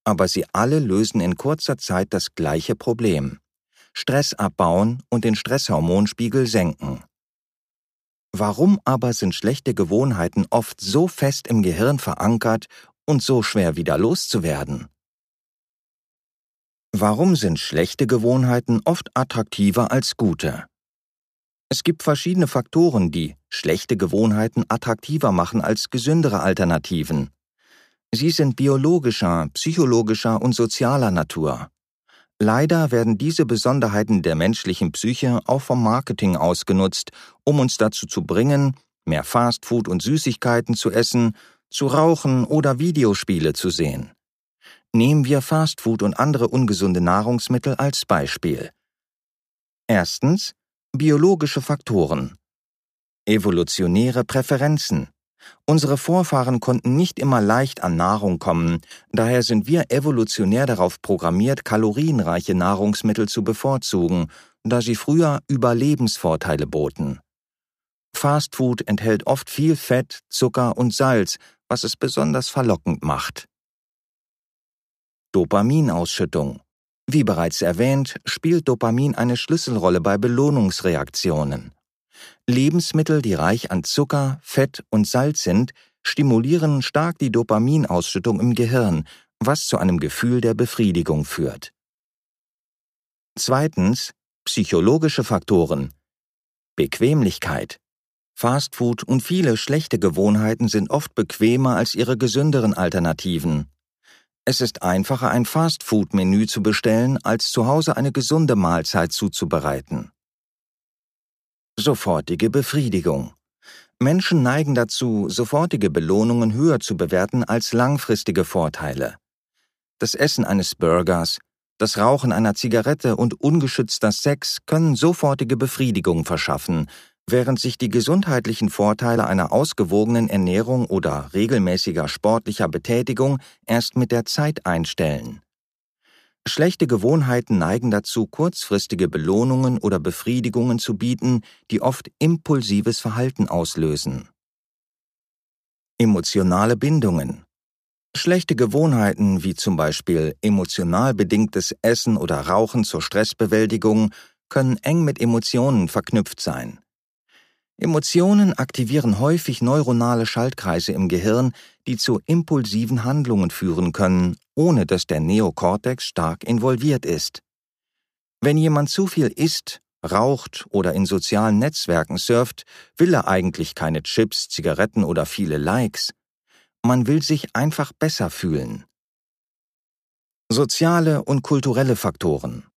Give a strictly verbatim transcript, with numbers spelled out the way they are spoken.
Aber sie alle lösen in kurzer Zeit das gleiche Problem: Stress abbauen und den Stresshormonspiegel senken. Warum aber sind schlechte Gewohnheiten oft so fest im Gehirn verankert und so schwer wieder loszuwerden? Warum sind schlechte Gewohnheiten oft attraktiver als gute? Es gibt verschiedene Faktoren, die schlechte Gewohnheiten attraktiver machen als gesündere Alternativen. Sie sind biologischer, psychologischer und sozialer Natur. Leider werden diese Besonderheiten der menschlichen Psyche auch vom Marketing ausgenutzt, um uns dazu zu bringen, mehr Fastfood und Süßigkeiten zu essen, zu rauchen oder Videospiele zu sehen. Nehmen wir Fastfood und andere ungesunde Nahrungsmittel als Beispiel. Erstens: biologische Faktoren. Evolutionäre Präferenzen. Unsere Vorfahren konnten nicht immer leicht an Nahrung kommen, daher sind wir evolutionär darauf programmiert, kalorienreiche Nahrungsmittel zu bevorzugen, da sie früher Überlebensvorteile boten. Fastfood enthält oft viel Fett, Zucker und Salz, was es besonders verlockend macht. Dopaminausschüttung. Wie bereits erwähnt, spielt Dopamin eine Schlüsselrolle bei Belohnungsreaktionen. Lebensmittel, die reich an Zucker, Fett und Salz sind, stimulieren stark die Dopaminausschüttung im Gehirn, was zu einem Gefühl der Befriedigung führt. Zweitens: psychologische Faktoren. Bequemlichkeit. Fastfood und viele schlechte Gewohnheiten sind oft bequemer als ihre gesünderen Alternativen. Es ist einfacher, ein Fastfood-Menü zu bestellen, als zu Hause eine gesunde Mahlzeit zuzubereiten. Sofortige Befriedigung. Menschen neigen dazu, sofortige Belohnungen höher zu bewerten als langfristige Vorteile. Das Essen eines Burgers, das Rauchen einer Zigarette und ungeschützter Sex können sofortige Befriedigung verschaffen, während sich die gesundheitlichen Vorteile einer ausgewogenen Ernährung oder regelmäßiger sportlicher Betätigung erst mit der Zeit einstellen. Schlechte Gewohnheiten neigen dazu, kurzfristige Belohnungen oder Befriedigungen zu bieten, die oft impulsives Verhalten auslösen. Emotionale Bindungen. Schlechte Gewohnheiten wie zum Beispiel emotional bedingtes Essen oder Rauchen zur Stressbewältigung können eng mit Emotionen verknüpft sein. Emotionen aktivieren häufig neuronale Schaltkreise im Gehirn, die zu impulsiven Handlungen führen können, ohne dass der Neokortex stark involviert ist. Wenn jemand zu viel isst, raucht oder in sozialen Netzwerken surft, will er eigentlich keine Chips, Zigaretten oder viele Likes. Man will sich einfach besser fühlen. Soziale und kulturelle Faktoren.